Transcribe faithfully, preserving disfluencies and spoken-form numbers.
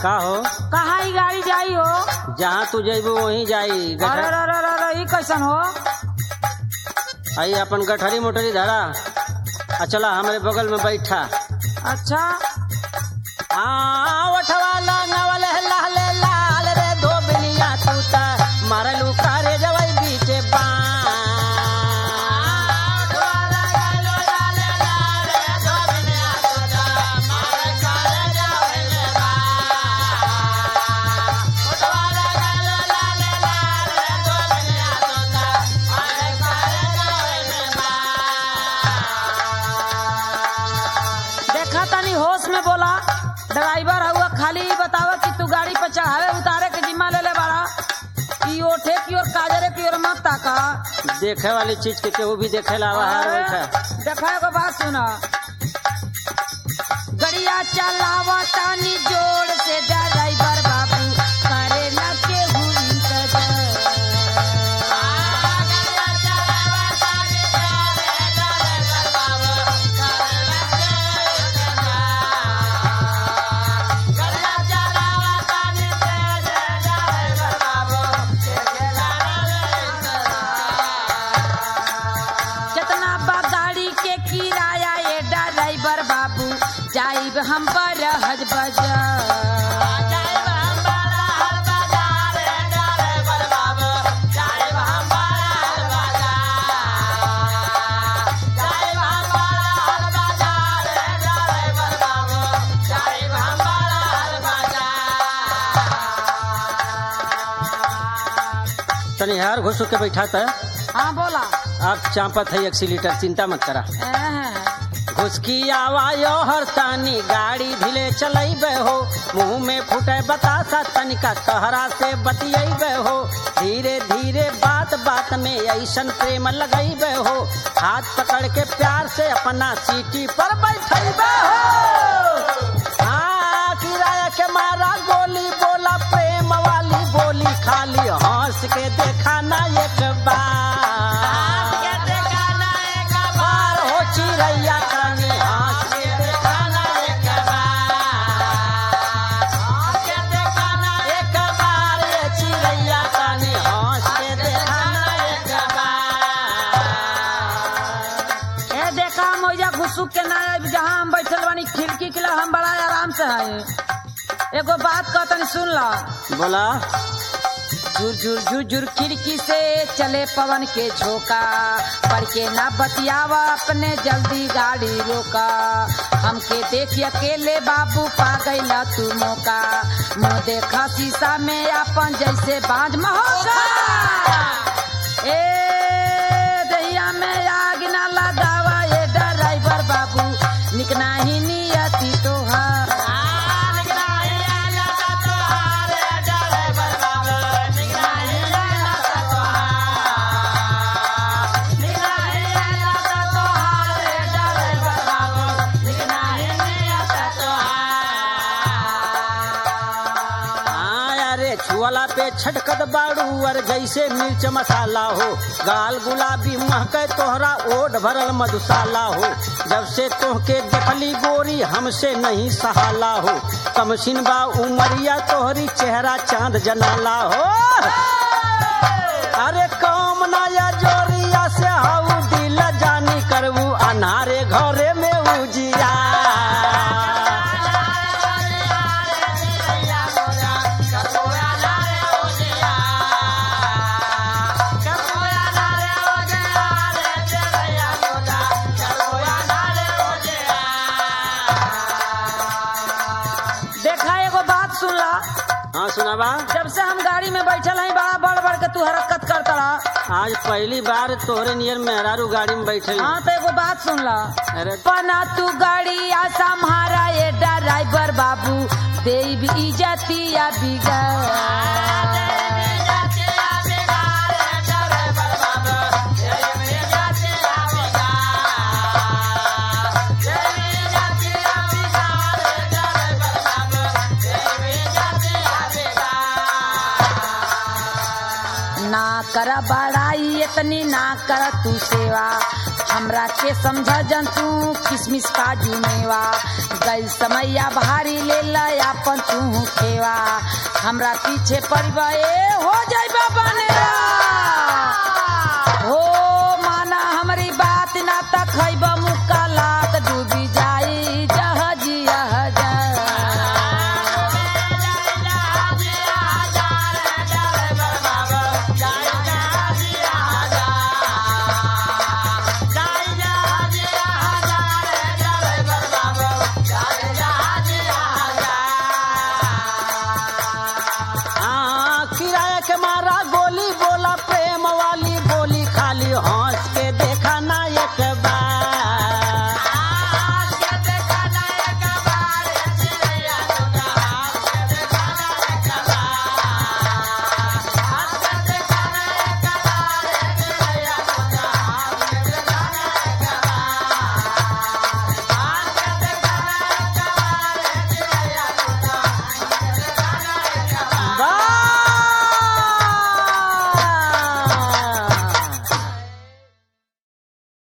का हो? कहाँ ही गाड़ी जाई हो? जहाँ तू जेबू वहीं जाई। अरे रे रे रे रे, ई कैसन हो? आई अपन गठरी मोटरी धरा आ चला हमारे बगल में बैठा। अच्छा हाँ वठवा लाल लाल लाल रे धोबिलिया तू ता मारलू कारे जवई बीचे बा ड्राइवर हुआ खाली बतावा कि तू गाड़ी पर चढ़ावे उतारे के जिम्मा ले ले बाड़ा की ओठे की और काजरे की और मत ताका। देखे वाली चीज के केहू भी देखे लावा है। देखा को बात सुना, गड़िया चलावा तानी जोड़ से ड्राइवर बाबू करे ना के हुई जाइब हम पर हज बजा तनी यार घुस के बैठा था। हाँ बोला। आप चांपत है एक्सीटर, चिंता मत करा। घुसकी आवायो हर तानी गाड़ी ढीले चलैबे हो, मुंह में फूटे बतासा तनिका तहरा से बतियैबे हो, धीरे धीरे बात बात में ऐसन प्रेम लगैबे हो, हाथ पकड़ के प्यार से अपना सीटी पर बैठैबे हो। हाँ किराया के मारा गोली बोला प्रेम वाली बोली, खाली हंस के देखा ना एक बार हो चिड़ैया के ना जहाँ हम बैठल बानी खिड़की के लग हम बड़ा आराम से है। एगो बात कहतनी सुन ला। बोला। झुर झुर झुर झुर खिड़की से चले पवन के झोंका, पढ़ के ना बतियावा अपने जल्दी गाड़ी रोका, हमके देखी अकेले बाबू पा गईला तू मौका, मुँह देखा शीशा में अपन जैसे बांझ महोका, ए दहिया में आग ना लगावा ये ड्राइवर बाबू, निकना ही नियति तोहार। छुअला पे छटकत बाड़ू और जैसे मिर्च मसाला हो, गाल गुलाबी महके तोहरा ओढ़ भरल मधुशाला हो, जब से तोहके देखली गोरी हमसे नहीं सहाला हो, कमसिन बा उमरिया तोहरी चेहरा चांद जनाला हो, अरे कौम नया जोरिया से हाउ दिल जानी करबू अनारे घरे में उजिया। हाँ सुनाबा। जब से हम गाड़ी में बैठल हैं बड़ा बढ़ बढ़ के तू हरकत करता रहा। आज पहली बार तोहरे नियर मेहरारू गाड़ी में बैठे। हाँ तो एगो बात सुन ला। अरे पना तू गाड़ी आसा हमारा ये ड्राइवर बाबू देव इज्जतिया बिगड़। ना कर बड़ाई इतनी ना कर तू सेवा, हमरा के समझा जन तू किसमिस काजू मेवा गई समैया भारी ले ला अपन तू खेवा हमरा पीछे परिवाए हो जाए बाबा